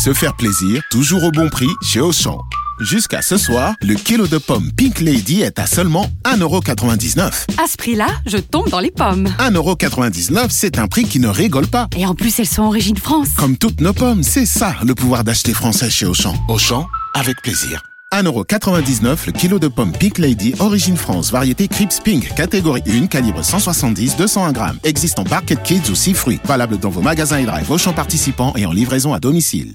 Se faire plaisir, toujours au bon prix chez Auchan. Jusqu'à ce soir, le kilo de pommes Pink Lady est à seulement 1,99€. À ce prix-là, je tombe dans les pommes. 1,99€, c'est un prix qui ne rigole pas. Et en plus, elles sont origine France. Comme toutes nos pommes, c'est ça le pouvoir d'acheter français chez Auchan. Auchan, avec plaisir. 1,99€ le kilo de pommes Pink Lady, origine France, variété Crips Pink, catégorie 1, calibre 170-201 grammes. Existe en Barquet Kids ou 6 fruits. Valable dans vos magasins et drive Auchan participants et en livraison à domicile.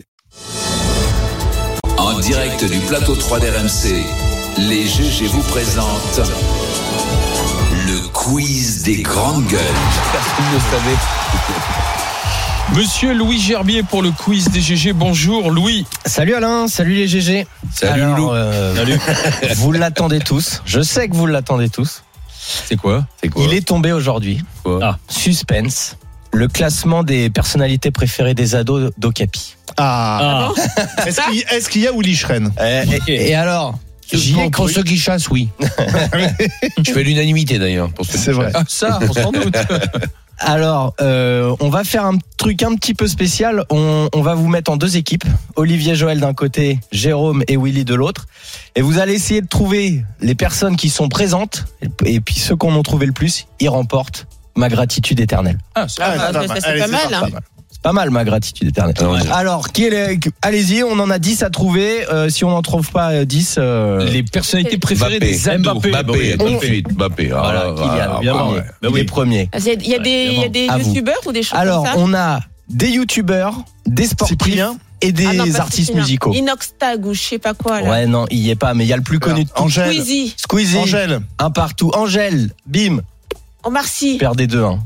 En direct du plateau 3 d'RMC, les GG vous présentent le quiz des grandes gueules. Personne ne savait. Monsieur Louis Gerbier pour le quiz des GG. Bonjour Louis. Salut Alain, salut les GG. Salut Loulou. Salut. Vous l'attendez tous. Je sais que vous l'attendez tous. C'est quoi? Il est tombé aujourd'hui. Suspense. Le classement des personnalités préférées des ados d'Okapi. Est-ce qu'il y a Willy Schren? Et alors, j'y ai cru. Ceux qui chassent, oui. Je fais l'unanimité d'ailleurs. C'est vrai. Ah, ça, on s'en doute. Alors, on va faire un truc un petit peu spécial. On va vous mettre en deux équipes. Olivier Joël d'un côté, Jérôme et Willy de l'autre. Et vous allez essayer de trouver les personnes qui sont présentes. Et puis ceux qu'on en trouvé le plus, ils remportent ma gratitude éternelle. C'est pas mal. C'est pas mal ma gratitude éternelle. Alors, allez-y, on en a 10 à trouver. Si on n'en trouve pas 10... Les personnalités préférées des ados. Mbappé, tout de suite. Mbappé. Voilà, Kylian, évidemment. Les premiers. Il y a des youtubeurs ou des choses Alors, comme ça? on a des youtubeurs, des sportifs et des artistes musicaux. Inox Tag ou je sais pas quoi là. Ouais, non, il y est pas, mais il y a le plus connu de tous. Squeezie. Angèle. Un partout. Angèle, bim. Omar Sy. Perdez 2-1.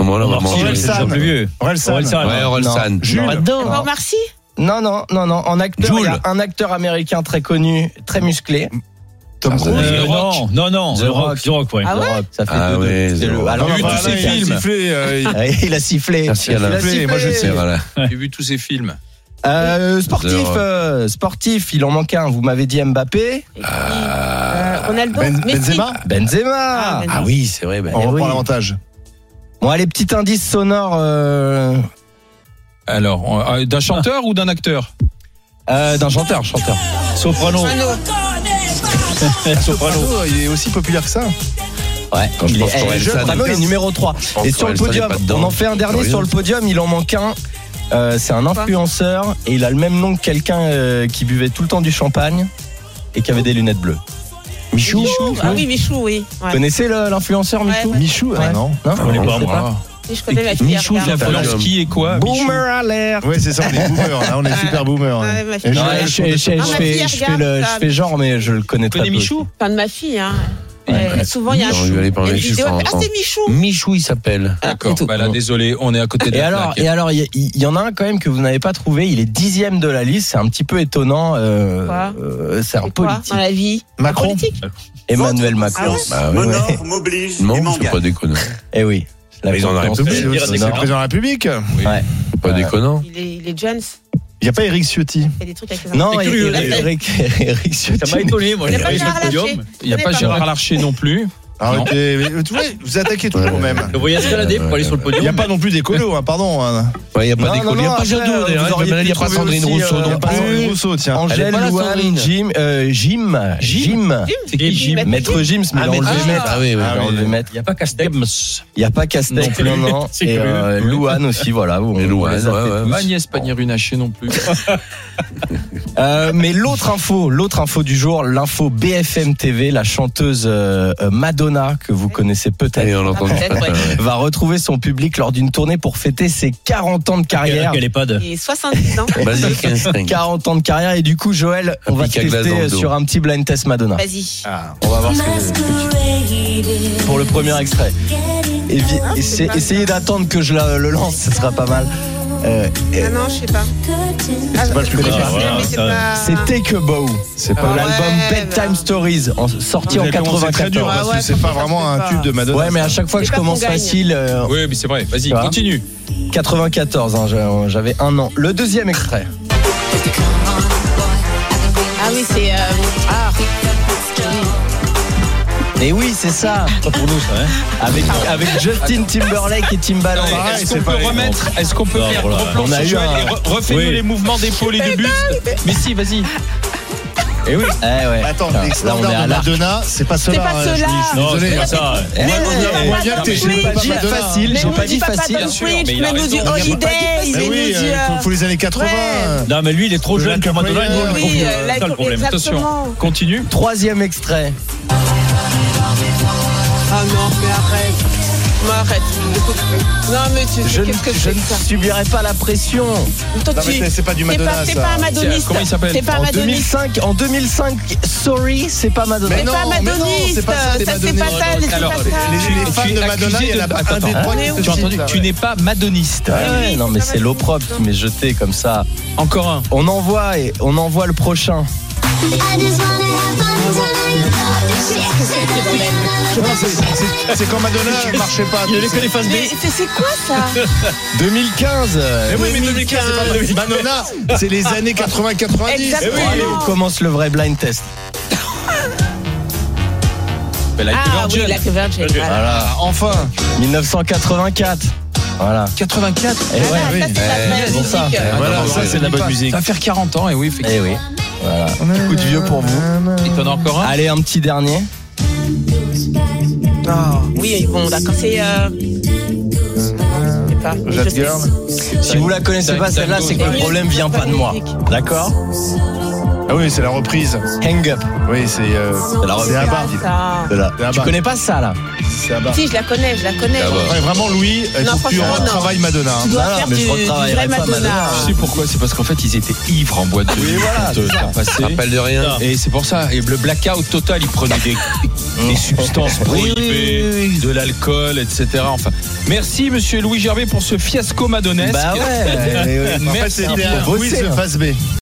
Orelsan. Jules. Omar Sy. Non. En acteur, il y a un acteur américain très connu, très musclé. Tom Cruise. Non. The Rock, ouais. Ah ouais? The Rock, ça fait 2-2. Alors, J'ai vu tous ces films. Il a sifflé. Merci Alain. Moi je sais. J'ai vu tous ces films. Sportif, il en manque un. Vous m'avez dit Mbappé. Ronaldo. Benzema. Ah Oui, c'est vrai. On reprend l'avantage. Bon, allez, petit indice sonore. Alors, d'un chanteur ou d'un acteur? D'un chanteur. Soprano. Il est aussi populaire que ça. Ouais. Soprano est numéro 3. Et sur le podium, on en fait un dernier sur le podium. Il en manque un. C'est un influenceur et il a le même nom que quelqu'un qui buvait tout le temps du champagne et qui avait des lunettes bleues. Michou. Ah oui, Michou, oui. Vous connaissez l'influenceur Michou? Michou, non. Je connais pas, moi. Je connais ma fille. Michou, l'influence qui et quoi? Boomer alert. Oui, c'est ça, on est boomers. Là, on est super boomers. Je fais genre, mais je le connais très peu. Tu connais Michou? Fan de ma fille, hein. Souvent, il y a une vidéo. Ah, c'est Michou. Michou, il s'appelle. D'accord. Bah là, désolé, on est à côté de la plaque. Et alors, il y en a un quand même que vous n'avez pas trouvé. Il est 10e de la liste. C'est un petit peu étonnant. C'est un politique. Dans la vie. Macron. Emmanuel Macron. Monor m'oblige. Non, c'est pas déconnant. Eh oui. Ils en ont République. C'est le président de la République. Ouais. Pas déconnant. Il est Jones. Il n'y a pas Eric Ciotti. Il y a des trucs avec les Non, Eric Ciotti. Ça m'a étonné, moi. Il n'y a pas Gérard Larcher. Il n'y a pas Gérard Larcher non plus. Arrêtez, vous attaquez toujours au même. Le voyage escalader pour aller sur le podium. Il n'y a pas non plus d'écolo, pardon. Il n'y a pas d'écolo. Il n'y a pas Jadot, d'ailleurs. Il n'y a pas Sandrine Rousseau non plus. Angèle, Louane, Jim. C'est qui Jim? Maître Jim, mais il a enlevé Maître. Ah oui, il n'y a pas Castex. Il n'y a pas Castex, non. Et Louane aussi, voilà. Agnès Pannier-Runacher non plus. Mais l'autre info du jour, l'info BFM TV, la chanteuse Madonna, que vous connaissez peut-être, va retrouver son public lors d'une tournée pour fêter ses 40 ans de carrière. Et 70 ans. 40 ans de carrière, et du coup, Joël, on va te tester sur un petit blind test Madonna. Vas-y. On va voir ce que pour le premier extrait. Essayez d'attendre que je le lance, ce sera pas mal. Non, je sais pas. C'est pas le plus connu. C'est Take a Bow. C'est pas l'album Bedtime Stories, sorti en 94. C'est très dur parce que c'est pas vraiment un tube de Madonna. Ouais, mais à chaque fois que je commence facile. Oui, mais c'est vrai. Vas-y, continue. 94, j'avais 1 an. Le deuxième extrait. Ah oui, c'est. Et oui, c'est ça. Pas pour nous, ça, hein. Avec Justin Timberlake et Timbaland. Est-ce qu'on peut faire voilà. replan On a sur eu Joël et refais-nous les mouvements d'épaule et du buste. Mais si, vas-y. Et oui. Ouais. Attends, Là, les on est standards à de l'arc. Madonna, c'est pas cela. C'est pas cela. Non, Désolé. c'est pas ça. Moi, bien que t'es J'ai pas dit facile. J'ai pas dit facile. Mais il a nous dit raison. Holiday, Mais mais oui, nous dit. il faut les années 80. Ouais. Non, mais lui, il est trop jeune pour Madonna. Il nous le Oui, prouve. là, C'est ça le problème. Attention. exactement. Continue. 3e extrait. Ah non, mais arrête. Mais arrête. Écoute. Non, mais tu sais, qu'est-ce que Je c'est ne que ça? subirai pas la pression. Toi, Non, mais c'est pas du Madonna, C'est ça. pas un madoniste. Comment il s'appelle? C'est pas un En madoniste. 2005, Sorry, c'est pas Madonna. C'est pas mais non, madoniste. c'est pas ça, les Ça, c'est madonistes. pas ça. C'est Alors, pas ça. Les fans de Madonna, il y en a pas un des trois qui Tu as entendu? Tu n'es pas madoniste. Ouais, non, mais c'est l'opprobre qui m'est jeté comme ça. Encore un. On envoie le prochain. C'est quand Madonna ne marchait pas. Il y a que les phases B. Mais c'est quoi ça? 2015. Mais oui, mais 2015, c'est pas Madonna, c'est les années 80-90. Exactement. Bon, allez, on commence le vrai blind test. Ah oui, Like a Virgin. Voilà, Enfin. 1984. Voilà. 84. Et ouais, Ça, c'est la vraie bon, ça. musique. Voilà, ça c'est de la bonne musique. Ça va faire 40 ans, et oui, effectivement. Eh oui. Voilà. Petit coup de vieux pour vous. Et t'en as encore un? Allez, un petit dernier. Oui, bon, d'accord, c'est. Je sais pas. Jazz Je sais. Girl. Si vous la connaissez pas celle-là, c'est que le problème vient pas de moi. D'accord? Ah oui, c'est la reprise. Hang Up. Oui, c'est la reprise. Abba. Ça. C'est Tu Abba. connais pas ça là? C'est Abba. Si, je la connais. Ouais, vraiment, Louis, il Non, faut que tu franchement, non. retravailles Madonna. Tu dois Voilà, faire mais je du retravaillerai vrai pas Madonna. Madonna. Tu sais pourquoi? C'est parce qu'en fait, ils étaient ivres en boîte de nuit voilà, quand c'est ça. passé. Rappel de rien. Et c'est pour ça. Et le blackout total, ils prenaient des substances prohibées, de l'alcool, etc. Enfin, merci, monsieur Louis Gervais, pour ce fiasco madonnesque. Bah ouais. En fait, Merci c'était bien. un quiz de phase B.